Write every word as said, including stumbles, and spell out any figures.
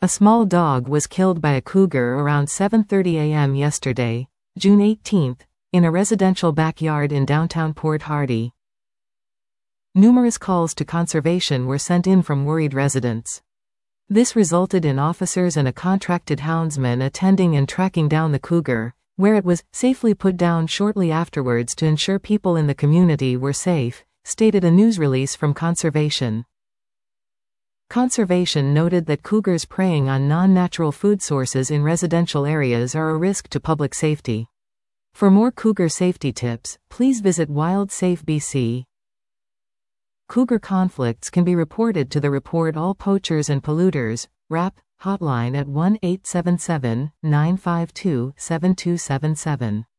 A small dog was killed by a cougar around seven thirty a m yesterday, June eighteenth, in a residential backyard in downtown Port Hardy. Numerous calls to conservation were sent in from worried residents. This resulted in officers and a contracted houndsman attending and tracking down the cougar, where it was safely put down shortly afterwards to ensure people in the community were safe, stated a news release from Conservation. Conservation noted that cougars preying on non-natural food sources in residential areas are a risk to public safety. For more cougar safety tips, please visit Wild Safe B C. Cougar conflicts can be reported to the Report All Poachers and Polluters (R A P) hotline at one eight seven seven, nine five two, seven two seven seven.